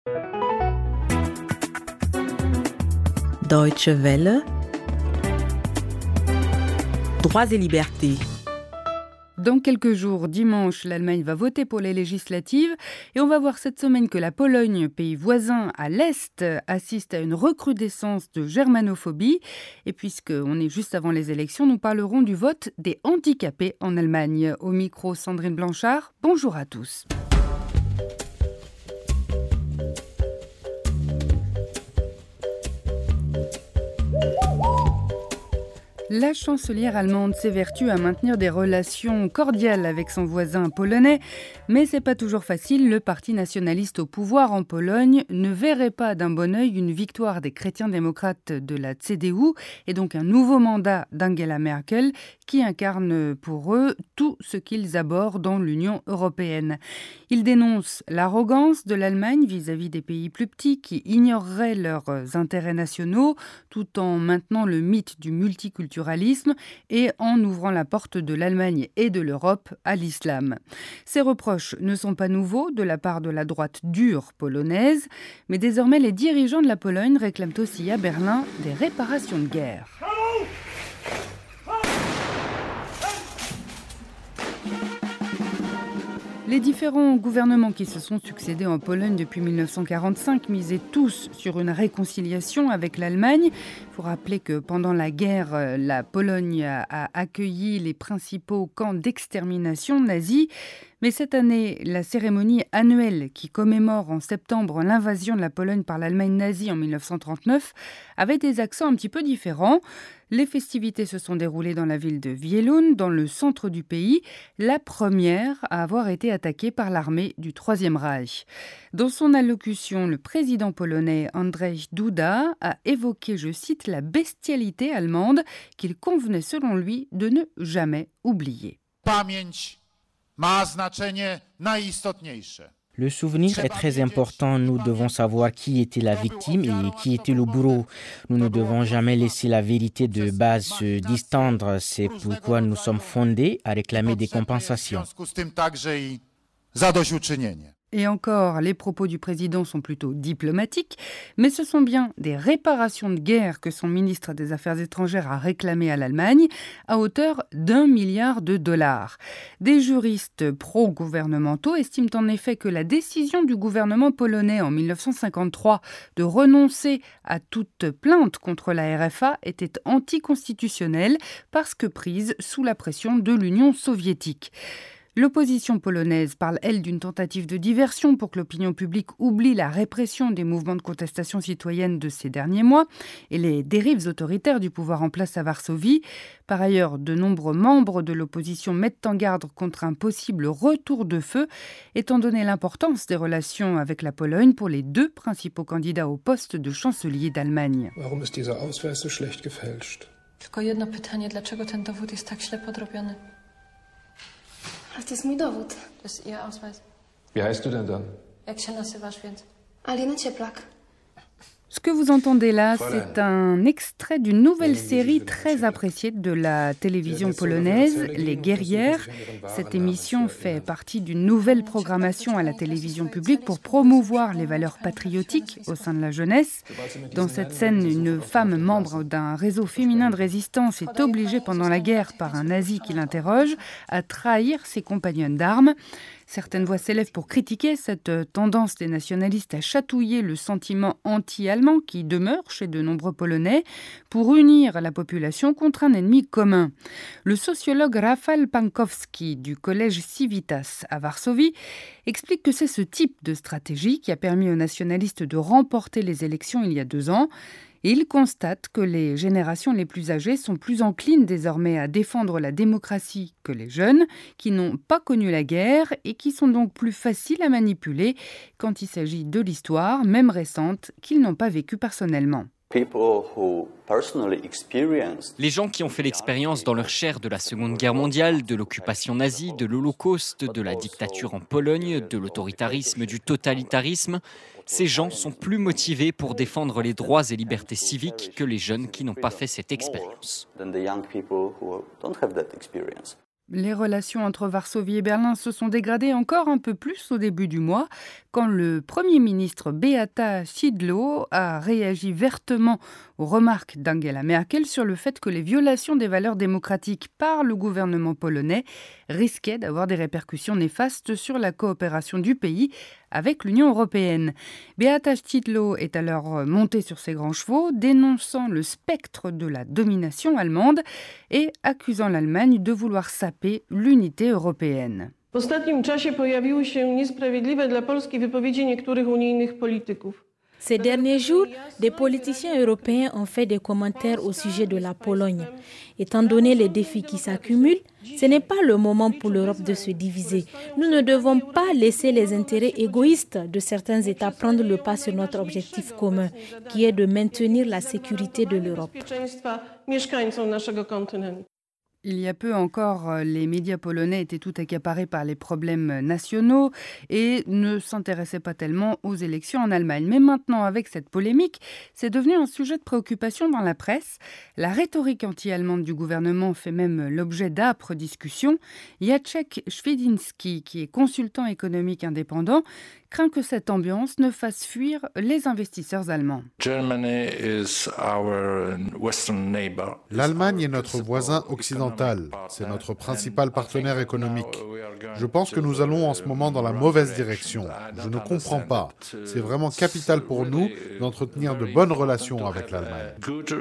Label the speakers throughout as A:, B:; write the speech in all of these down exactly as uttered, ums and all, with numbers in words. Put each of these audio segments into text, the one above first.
A: Deutsche Welle, droits et libertés.
B: Dans quelques jours, dimanche, l'Allemagne va voter pour les législatives et on va voir cette semaine que la Pologne, pays voisin à l'Est, assiste à une recrudescence de germanophobie. Et puisqu'on est juste avant les élections, nous parlerons du vote des handicapés en Allemagne. Au micro, Sandrine Blanchard, bonjour à tous. La chancelière allemande s'évertue à maintenir des relations cordiales avec son voisin polonais, mais c'est pas toujours facile. Le parti nationaliste au pouvoir en Pologne ne verrait pas d'un bon œil une victoire des chrétiens démocrates de la C D U et donc un nouveau mandat d'Angela Merkel qui incarne pour eux tout ce qu'ils abordent dans l'Union européenne. Ils dénoncent l'arrogance de l'Allemagne vis-à-vis des pays plus petits qui ignoreraient leurs intérêts nationaux tout en maintenant le mythe du multiculturalisme et en ouvrant la porte de l'Allemagne et de l'Europe à l'islam. Ces reproches ne sont pas nouveaux de la part de la droite dure polonaise, mais désormais les dirigeants de la Pologne réclament aussi à Berlin des réparations de guerre. Les différents gouvernements qui se sont succédés en Pologne depuis mille neuf cent quarante-cinq misaient tous sur une réconciliation avec l'Allemagne. Il faut rappeler que pendant la guerre, la Pologne a accueilli les principaux camps d'extermination nazis. Mais cette année, la cérémonie annuelle qui commémore en septembre l'invasion de la Pologne par l'Allemagne nazie en mille neuf cent trente-neuf avait des accents un petit peu différents. Les festivités se sont déroulées dans la ville de Wielun, dans le centre du pays, la première à avoir été attaquée par l'armée du Troisième Reich. Dans son allocution, le président polonais Andrzej Duda a évoqué, je cite, la bestialité allemande qu'il convenait selon lui de ne jamais oublier.
C: Pamięć ma znaczenie najistotniejsze.
D: Le souvenir est très important. Nous devons savoir qui était la victime et qui était le bourreau. Nous ne devons jamais laisser la vérité de base se distendre. C'est pourquoi nous sommes fondés à réclamer des compensations.
B: Et encore, les propos du président sont plutôt diplomatiques, mais ce sont bien des réparations de guerre que son ministre des Affaires étrangères a réclamé à l'Allemagne, à hauteur d'un milliard de dollars. Des juristes pro-gouvernementaux estiment en effet que la décision du gouvernement polonais en mille neuf cent cinquante-trois de renoncer à toute plainte contre la R F A était anticonstitutionnelle parce que prise sous la pression de l'Union soviétique. L'opposition polonaise parle, elle, d'une tentative de diversion pour que l'opinion publique oublie la répression des mouvements de contestation citoyenne de ces derniers mois et les dérives autoritaires du pouvoir en place à Varsovie. Par ailleurs, de nombreux membres de l'opposition mettent en garde contre un possible retour de feu, étant donné l'importance des relations avec la Pologne pour les deux principaux candidats au poste de chancelier d'Allemagne.
E: Warum ist dieser Ausweis so schlecht gefälscht?
F: Tylko jedno pytanie, dlaczego ten dowód jest tak źle podrobiony?
G: Ale to jest mój dowód.
F: To jest Ihr Ausweis.
E: Wie heißt du denn dann?
F: Jak się nazywasz więc?
G: Alina Cieplak.
B: Ce que vous entendez là, c'est un extrait d'une nouvelle série très appréciée de la télévision polonaise, Les Guerrières. Cette émission fait partie d'une nouvelle programmation à la télévision publique pour promouvoir les valeurs patriotiques au sein de la jeunesse. Dans cette scène, une femme membre d'un réseau féminin de résistance est obligée pendant la guerre par un nazi qui l'interroge à trahir ses compagnonnes d'armes. Certaines voix s'élèvent pour critiquer cette tendance des nationalistes à chatouiller le sentiment anti-allemand qui demeure chez de nombreux Polonais pour unir la population contre un ennemi commun. Le sociologue Rafał Pankowski du collège Civitas à Varsovie explique que c'est ce type de stratégie qui a permis aux nationalistes de remporter les élections il y a deux ans. Et il constate que les générations les plus âgées sont plus enclines désormais à défendre la démocratie que les jeunes, qui n'ont pas connu la guerre et qui sont donc plus faciles à manipuler quand il s'agit de l'histoire, même récente, qu'ils n'ont pas vécue personnellement.
H: Les gens qui ont fait l'expérience dans leur chair de la Seconde Guerre mondiale, de l'occupation nazie, de l'Holocauste, de la dictature en Pologne, de l'autoritarisme, du totalitarisme, ces gens sont plus motivés pour défendre les droits et libertés civiques que les jeunes qui n'ont pas fait cette expérience.
B: Les relations entre Varsovie et Berlin se sont dégradées encore un peu plus au début du mois, quand le Premier ministre Beata Szydło a réagi vertement aux remarques d'Angela Merkel sur le fait que les violations des valeurs démocratiques par le gouvernement polonais risquaient d'avoir des répercussions néfastes sur la coopération du pays avec l'Union européenne. Beata Szydło est alors montée sur ses grands chevaux, dénonçant le spectre de la domination allemande et accusant l'Allemagne de vouloir saper l'unité européenne.
I: W ostatnim czasie pojawiły się niesprawiedliwe dla Polski wypowiedzi niektórych unijnych polityków.
J: Ces derniers jours, des politiciens européens ont fait des commentaires au sujet de la Pologne. Étant donné les défis qui s'accumulent, ce n'est pas le moment pour l'Europe de se diviser. Nous ne devons pas laisser les intérêts égoïstes de certains États prendre le pas sur notre objectif commun, qui est de maintenir la sécurité de l'Europe.
B: Il y a peu encore, les médias polonais étaient tout accaparés par les problèmes nationaux et ne s'intéressaient pas tellement aux élections en Allemagne. Mais maintenant, avec cette polémique, c'est devenu un sujet de préoccupation dans la presse. La rhétorique anti-allemande du gouvernement fait même l'objet d'âpres discussions. Jacek Świdnicki, qui est consultant économique indépendant, craint que cette ambiance ne fasse fuir les investisseurs allemands.
K: L'Allemagne est notre voisin occidental. C'est notre principal partenaire économique. Je pense que nous allons en ce moment dans la mauvaise direction. Je ne comprends pas. C'est vraiment capital pour nous d'entretenir de bonnes relations avec l'Allemagne.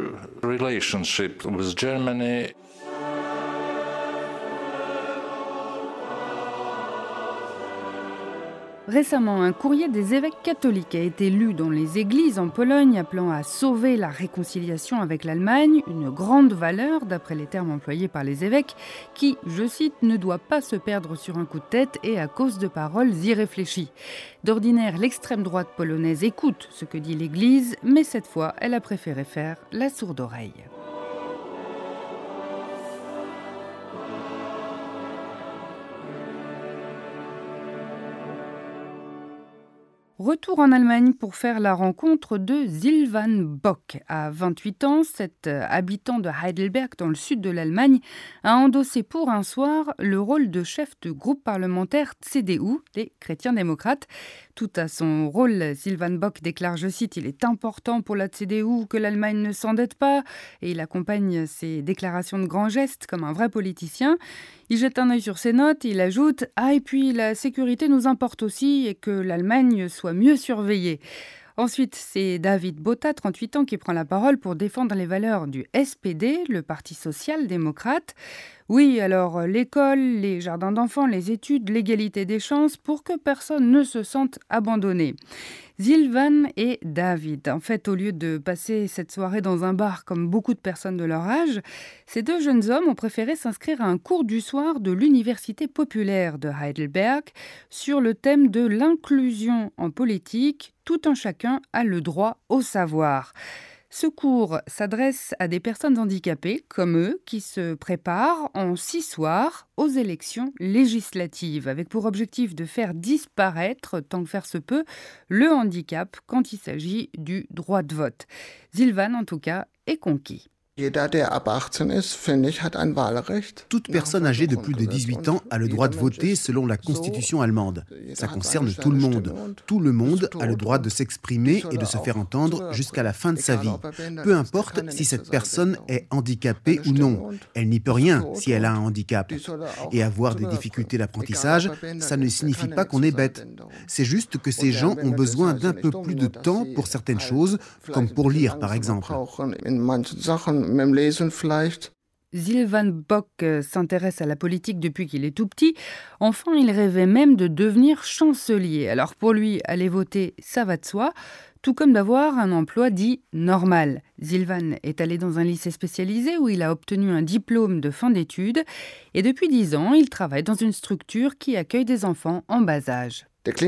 B: Récemment, un courrier des évêques catholiques a été lu dans les églises en Pologne appelant à sauver la réconciliation avec l'Allemagne, une grande valeur d'après les termes employés par les évêques qui, je cite, ne doit pas se perdre sur un coup de tête et à cause de paroles irréfléchies. D'ordinaire, l'extrême droite polonaise écoute ce que dit l'Église, mais cette fois, elle a préféré faire la sourde oreille. Retour en Allemagne pour faire la rencontre de Silvan Bock. À vingt-huit ans, cet habitant de Heidelberg, dans le sud de l'Allemagne, a endossé pour un soir le rôle de chef de groupe parlementaire C D U, les chrétiens démocrates. Tout à son rôle, Silvan Bock déclare, je cite, « Il est important pour la C D U que l'Allemagne ne s'endette pas » et il accompagne ses déclarations de grands gestes comme un vrai politicien. Il jette un œil sur ses notes, il ajoute « Ah, et puis la sécurité nous importe aussi et que l'Allemagne soit mieux surveillée ». Ensuite, c'est David Botha, trente-huit ans, qui prend la parole pour défendre les valeurs du S P D, le Parti social-démocrate. Oui, alors l'école, les jardins d'enfants, les études, l'égalité des chances pour que personne ne se sente abandonné. Silvan et David, en fait, au lieu de passer cette soirée dans un bar comme beaucoup de personnes de leur âge, ces deux jeunes hommes ont préféré s'inscrire à un cours du soir de l'Université populaire de Heidelberg sur le thème de l'inclusion en politique. Tout un chacun a le droit au savoir. Ce cours s'adresse à des personnes handicapées, comme eux, qui se préparent en six soirs aux élections législatives, avec pour objectif de faire disparaître, tant que faire se peut, le handicap quand il s'agit du droit de vote. Silvan, en tout cas, est conquis.
L: Toute personne âgée de plus de dix-huit ans a le droit de voter selon la Constitution allemande. Ça concerne tout le monde. Tout le monde a le droit de s'exprimer et de se faire entendre jusqu'à la fin de sa vie. Peu importe si cette personne est handicapée ou non. Elle n'y peut rien si elle a un handicap. Et avoir des difficultés d'apprentissage, ça ne signifie pas qu'on est bête. C'est juste que ces gens ont besoin d'un peu plus de temps pour certaines choses, comme pour lire par exemple.
B: Silvan Bock s'intéresse à la politique depuis qu'il est tout petit. Enfant, il rêvait même de devenir chancelier. Alors pour lui, aller voter, ça va de soi, tout comme d'avoir un emploi dit normal. Silvan est allé dans un lycée spécialisé où il a obtenu un diplôme de fin d'études. Et depuis dix ans, il travaille dans une structure qui accueille des enfants en bas âge.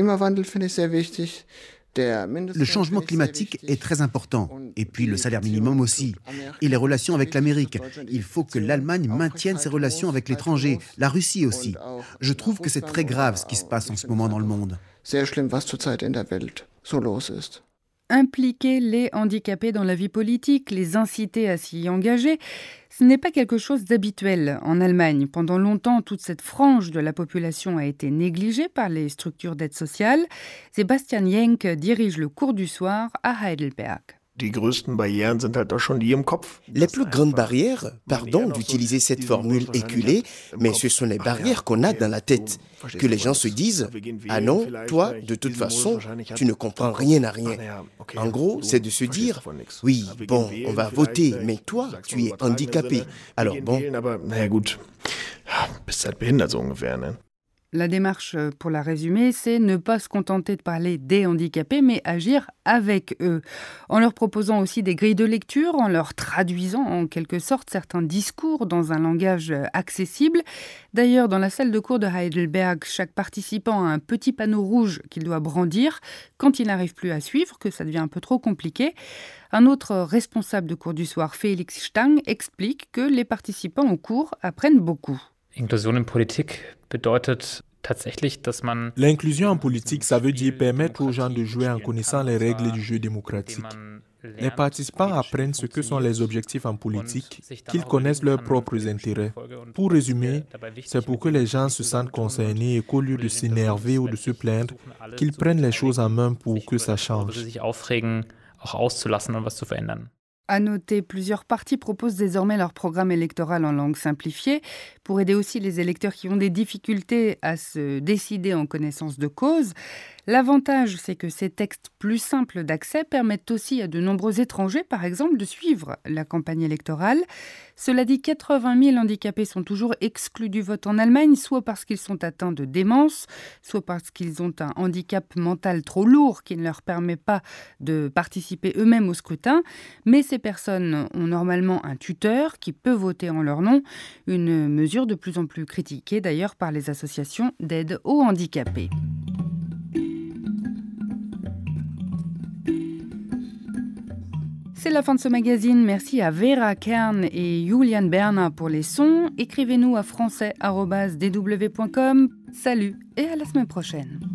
L: Le changement climatique est très important, et puis le salaire minimum aussi, et les relations avec l'Amérique. Il faut que l'Allemagne maintienne ses relations avec l'étranger, la Russie aussi. Je trouve que c'est très grave ce qui se passe en ce moment dans le monde.
B: Impliquer les handicapés dans la vie politique, les inciter à s'y engager, ce n'est pas quelque chose d'habituel en Allemagne. Pendant longtemps, toute cette frange de la population a été négligée par les structures d'aide sociale. Sebastian Jenk dirige le cours du soir à Heidelberg.
M: Les plus grandes barrières, pardon d'utiliser cette formule éculée, mais ce sont les barrières qu'on a dans la tête. Que les gens se disent « Ah non, toi, de toute façon, tu ne comprends rien à rien ». En gros, c'est de se dire « Oui, bon, on va voter, mais toi, tu es handicapé. Alors bon... »
B: La démarche, pour la résumer, c'est ne pas se contenter de parler des handicapés, mais agir avec eux, en leur proposant aussi des grilles de lecture, en leur traduisant en quelque sorte certains discours dans un langage accessible. D'ailleurs, dans la salle de cours de Heidelberg, chaque participant a un petit panneau rouge qu'il doit brandir quand il n'arrive plus à suivre, que ça devient un peu trop compliqué. Un autre responsable de cours du soir, Felix Stang, explique que les participants au cours apprennent beaucoup.
N: Inklusion in Politik bedeutet tatsächlich, dass man
O: L'inclusion en politique, ça veut dire permettre aux gens de jouer en connaissant les règles du jeu démocratique. Les participants apprennent ce que sont les objectifs en politique, qu'ils connaissent leurs propres intérêts. Pour résumer, c'est pour que les gens se sentent concernés et qu'au lieu de s'énerver ou de se plaindre, qu'ils prennent les choses en main pour que ça change.
B: À noter, plusieurs partis proposent désormais leur programme électoral en langue simplifiée pour aider aussi les électeurs qui ont des difficultés à se décider en connaissance de cause. L'avantage, c'est que ces textes plus simples d'accès permettent aussi à de nombreux étrangers, par exemple, de suivre la campagne électorale. Cela dit, quatre-vingt mille handicapés sont toujours exclus du vote en Allemagne, soit parce qu'ils sont atteints de démence, soit parce qu'ils ont un handicap mental trop lourd qui ne leur permet pas de participer eux-mêmes au scrutin. Mais ces personnes ont normalement un tuteur qui peut voter en leur nom, une mesure de plus en plus critiquée d'ailleurs par les associations d'aide aux handicapés. C'est la fin de ce magazine. Merci à Vera Kern et Julian Berner pour les sons. Écrivez-nous à français arobase d w point com. Salut et à la semaine prochaine.